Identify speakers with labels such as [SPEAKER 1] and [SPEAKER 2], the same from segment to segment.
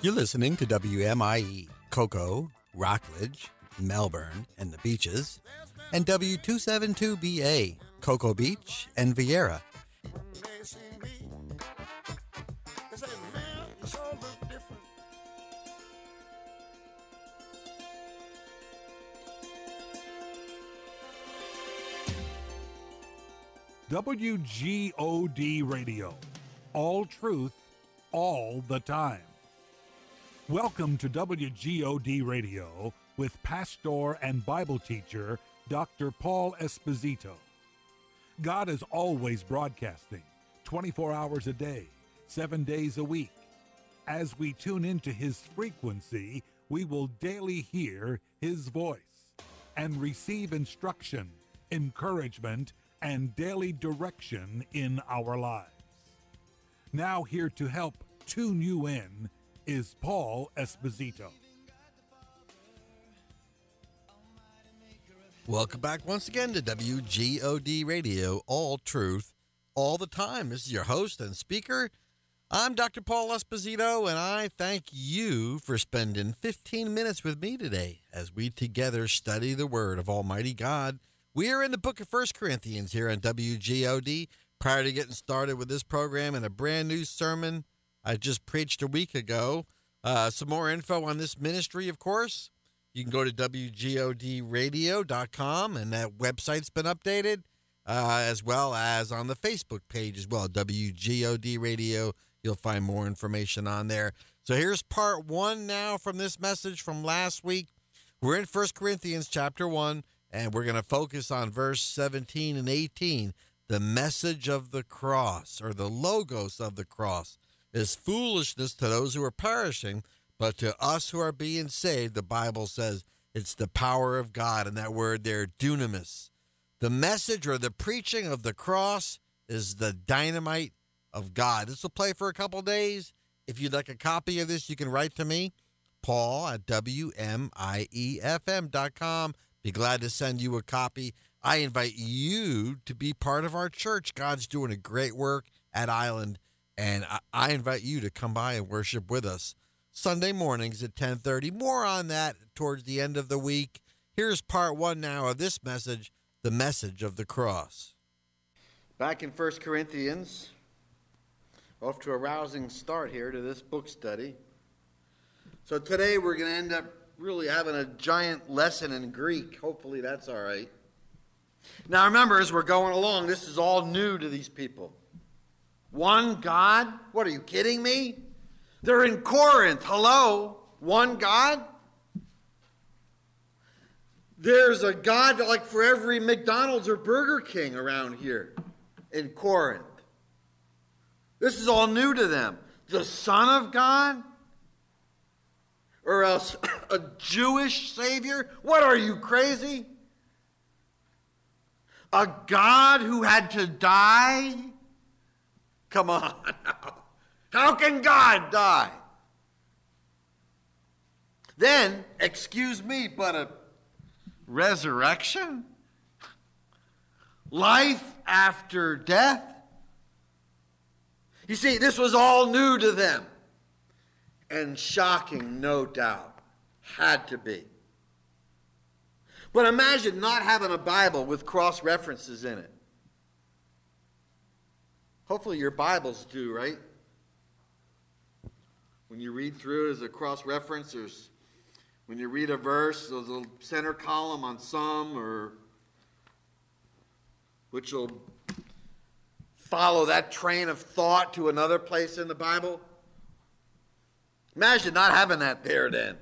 [SPEAKER 1] You're listening to WMIE, Cocoa, Rockledge, Melbourne, and the Beaches, and W272BA, Cocoa Beach and Vieira.
[SPEAKER 2] WGOD Radio. All truth, all the time. Welcome to WGOD Radio with pastor and Bible teacher Dr. Paul Esposito. God is always broadcasting 24 hours a day, 7 days a week. As we tune into his frequency, we will daily hear his voice and receive instruction, encouragement, and daily direction in our lives. Now here to help tune you in is Paul Esposito.
[SPEAKER 1] Welcome back once again to WGOD Radio, all truth, all the time. This is your host and speaker. I'm Dr. Paul Esposito, and I thank you for spending 15 minutes with me today as we together study the Word of Almighty God. We are in the book of 1 Corinthians here on WGOD. Prior to getting started with this program and a brand new sermon I just preached a week ago, some more info on this ministry, of course. You can go to WGODradio.com, and that website's been updated, as well as on the Facebook page as well, WGOD Radio. You'll find more information on there. So here's part one now from this message from last week. We're in 1 Corinthians chapter 1. And we're going to focus on verse 17 and 18. The message of the cross, or the logos of the cross, is foolishness to those who are perishing, but to us who are being saved, the Bible says it's the power of God, and that word there, dunamis. The message or the preaching of the cross is the dynamite of God. This will play for a couple days. If you'd like a copy of this, you can write to me, Paul at WMIEFM.com. Be glad to send you a copy. I invite you to be part of our church. God's doing a great work at Island, and I invite you to come by and worship with us Sunday mornings at 10:30. More on that towards the end of the week. Here's part one now of this message, the message of the cross. Back in 1 Corinthians, off to a rousing start here to this book study. So today we're going to end up really having a giant lesson in Greek. Hopefully that's all right. Now remember, as we're going along, this is all new to these people. One God? What, are you kidding me? They're in Corinth. Hello? One God? There's a God like for every McDonald's or Burger King around here in Corinth. This is all new to them. The Son of God? Or else a Jewish Savior? What, are you crazy? A God who had to die? Come on now. How can God die? Then, excuse me, but a resurrection? Life after death? You see, this was all new to them. And shocking, no doubt. Had to be. But imagine not having a Bible with cross references in it. Hopefully your Bibles do, right? When you read through it as a cross reference, when you read a verse, there's a center column on some, or which will follow that train of thought to another place in the Bible. Imagine not having that there then.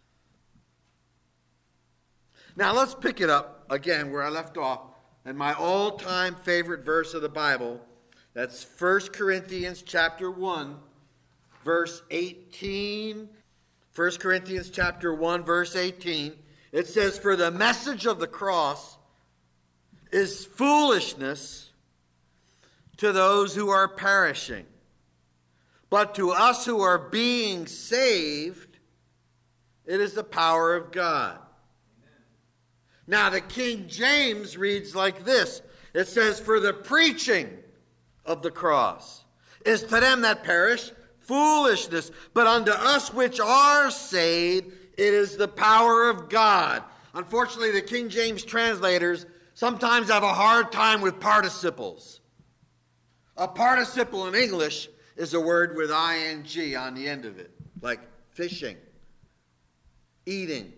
[SPEAKER 1] Now let's pick it up again where I left off. And my all-time favorite verse of the Bible, that's 1 Corinthians chapter 1, verse 18. 1 Corinthians chapter 1, verse 18. It says, "For the message of the cross is foolishness to those who are perishing. But to us who are being saved, it is the power of God." Amen. Now the King James reads like this. It says, "For the preaching of the cross is to them that perish foolishness, but unto us which are saved, it is the power of God. Unfortunately, the King James translators sometimes have a hard time with participles. A participle in English is a word with ing on the end of it, like fishing, eating,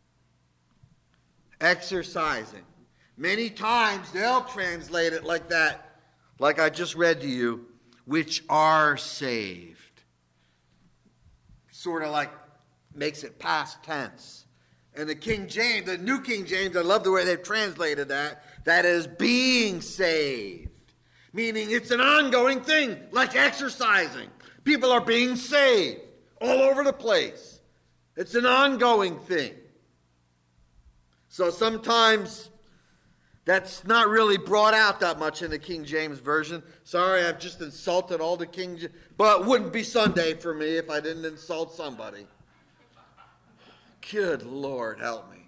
[SPEAKER 1] exercising. Many times they'll translate it like that, like I just read to you, which are saved. Sort of like makes it past tense. And the King James, the New King James, I love the way they've translated that. That is being saved. Meaning it's an ongoing thing, like exercising. People are being saved all over the place. It's an ongoing thing. So sometimes that's not really brought out that much in the King James Version. Sorry, I've just insulted all the King James. But it wouldn't be Sunday for me if I didn't insult somebody. Good Lord, help me.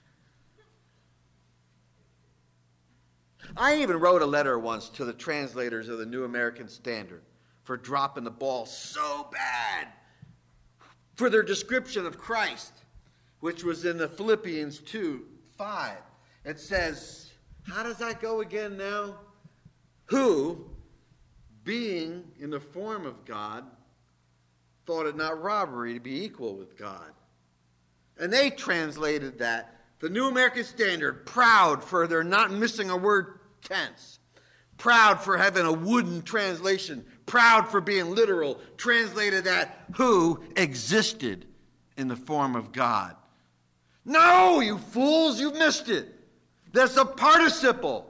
[SPEAKER 1] I even wrote a letter once to the translators of the New American Standard for dropping the ball so bad for their description of Christ, which was in the Philippians 2:5. It says, how does that go again now? Who, being in the form of God, thought it not robbery to be equal with God. And they translated that, the New American Standard, proud for their not missing a word tense. Proud for having a wooden translation. Proud for being literal. Translated that, who existed in the form of God. No, you fools, you've missed it. That's a participle.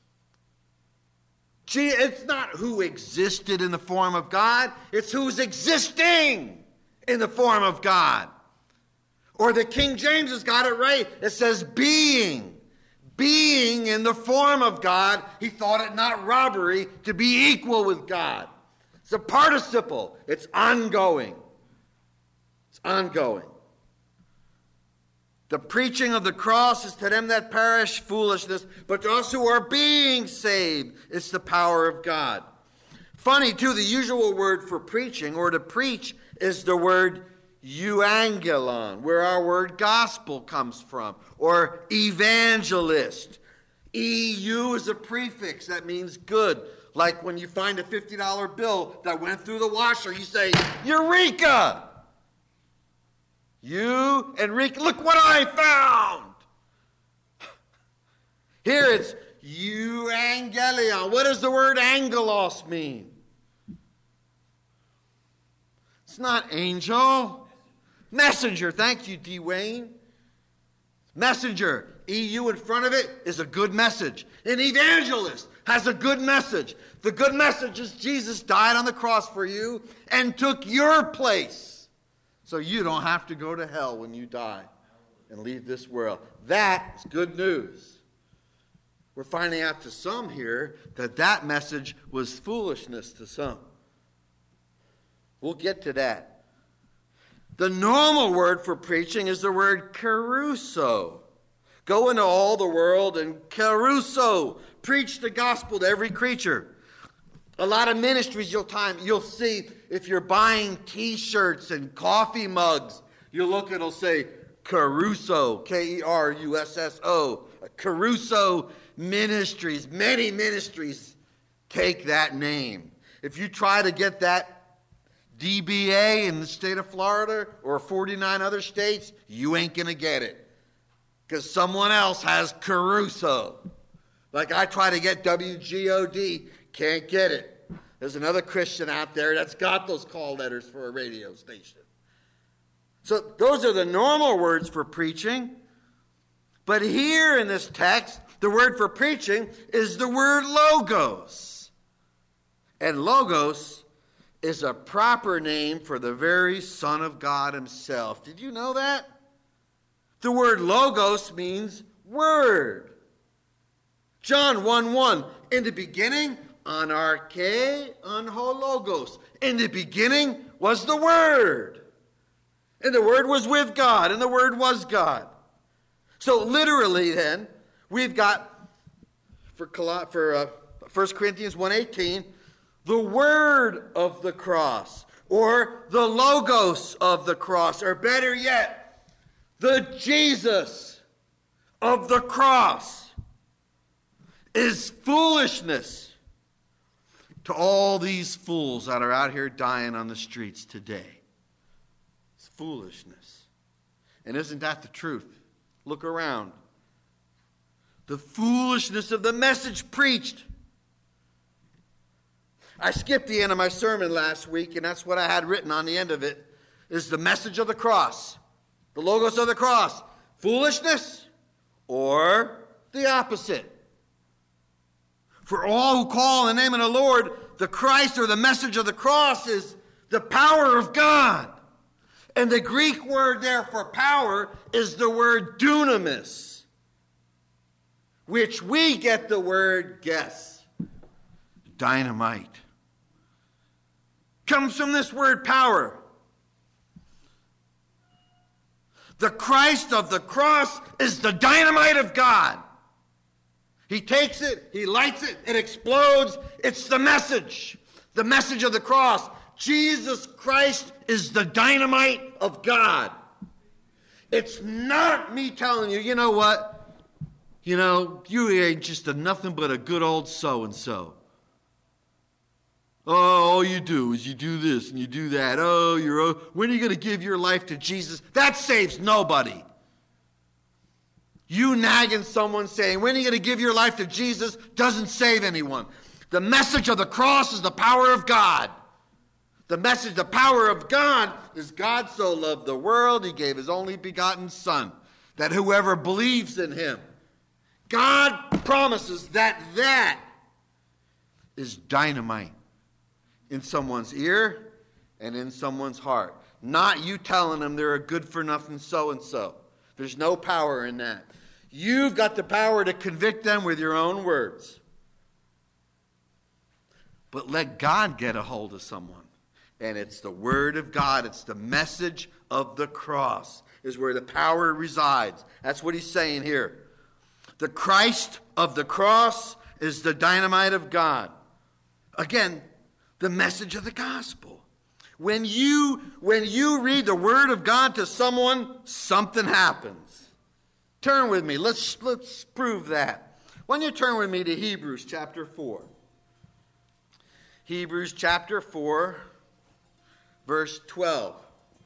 [SPEAKER 1] Gee, it's not who existed in the form of God. It's who's existing in the form of God. Or the King James has got it right. It says being. Being in the form of God, he thought it not robbery to be equal with God. It's a participle. It's ongoing. It's ongoing. The preaching of the cross is to them that perish foolishness, but to us who are being saved, it's the power of God. Funny, too, the usual word for preaching or to preach is the word euangelon, where our word gospel comes from, or evangelist. EU is a prefix that means good. Like when you find a $50 bill that went through the washer, you say, Eureka! Enrique, look what I found! Here it's euangelion. What does the word angelos mean? It's not angel. Messenger. Thank you, D. Wayne. Messenger. EU in front of it is a good message. An evangelist has a good message. The good message is Jesus died on the cross for you and took your place so you don't have to go to hell when you die and leave this world. That is good news. We're finding out to some here that message was foolishness to some. We'll get to that. The normal word for preaching is the word kerusso. Go into all the world and kerusso. Preach the gospel to every creature. A lot of ministries you'll see if you're buying T-shirts and coffee mugs, you'll look and it'll say Kerusso, Kerusso. Kerusso Ministries. Many ministries take that name. If you try to get that DBA in the state of Florida or 49 other states, you ain't going to get it. Because someone else has Kerusso. Like I try to get WGOD, can't get it. There's another Christian out there that's got those call letters for a radio station. So those are the normal words for preaching. But here in this text, the word for preaching is the word logos. And logos is a proper name for the very Son of God himself. Did you know that? The word logos means word. John 1:1, in the beginning, anarche an ho logos. In the beginning was the Word. And the Word was with God, and the Word was God. So literally then, we've got, for 1 Corinthians 1:18, the word of the cross.
[SPEAKER 3] or the logos of the cross, or better yet, the Jesus of the cross, is foolishness to all these fools that are out here dying on the streets today. It's foolishness. And isn't that the truth? Look around. The foolishness of the message preached. I skipped the end of my sermon last week, and that's what I had written on the end of it, is the message of the cross. The logos of the cross. Foolishness or the opposite. For all who call in the name of the Lord, the Christ or the message of the cross is the power of God. And the Greek word there for power is the word dunamis, which we get the word, guess, dynamite. Comes from this word power. The Christ of the cross is the dynamite of God. He takes it, he lights it, it explodes. It's the message of the cross. Jesus Christ is the dynamite of God. It's not me telling you, you know what? You know, you ain't just nothing but a good old so-and-so. Oh, all you do is you do this and you do that. When are you going to give your life to Jesus? That saves nobody. You nagging someone saying, when are you going to give your life to Jesus, doesn't save anyone. The message of the cross is the power of God. The message, the power of God is God so loved the world, he gave his only begotten Son, that whoever believes in him, God promises that is dynamite in someone's ear and in someone's heart. Not you telling them they're a good-for-nothing so-and-so. There's no power in that. You've got the power to convict them with your own words. But let God get a hold of someone. And it's the word of God. It's the message of the cross is where the power resides. That's what he's saying here. The Christ of the cross is the dynamite of God. Again, the message of the gospel. When you read the word of God to someone, something happens. Turn with me. Let's prove that. Why don't you turn with me to Hebrews chapter 4. Hebrews chapter 4, verse 12.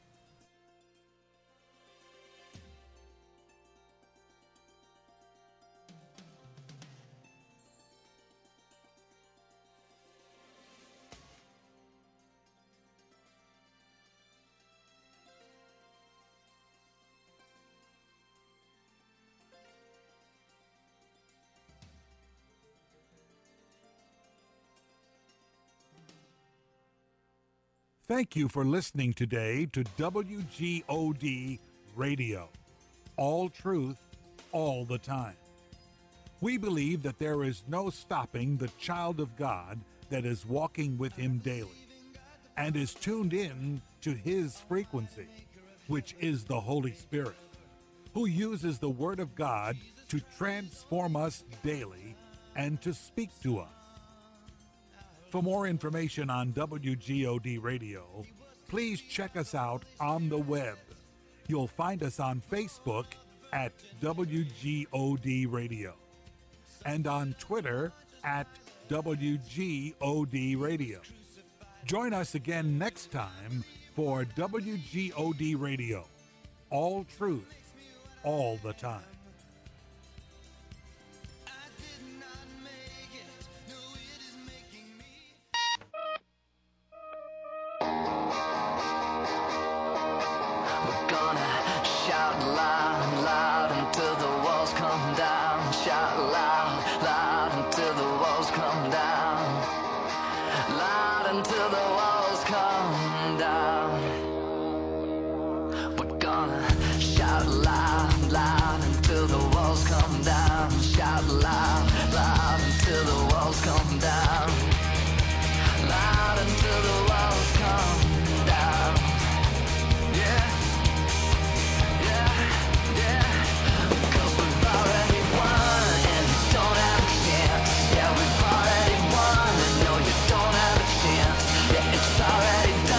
[SPEAKER 2] Thank you for listening today to WGOD Radio. All truth, all the time. We believe that there is no stopping the child of God that is walking with him daily and is tuned in to his frequency, which is the Holy Spirit, who uses the Word of God to transform us daily and to speak to us. For more information on WGOD Radio, please check us out on the web. You'll find us on Facebook at WGOD Radio and on Twitter at WGOD Radio. Join us again next time for WGOD Radio. All truth, all the time.
[SPEAKER 4] Until the walls come down.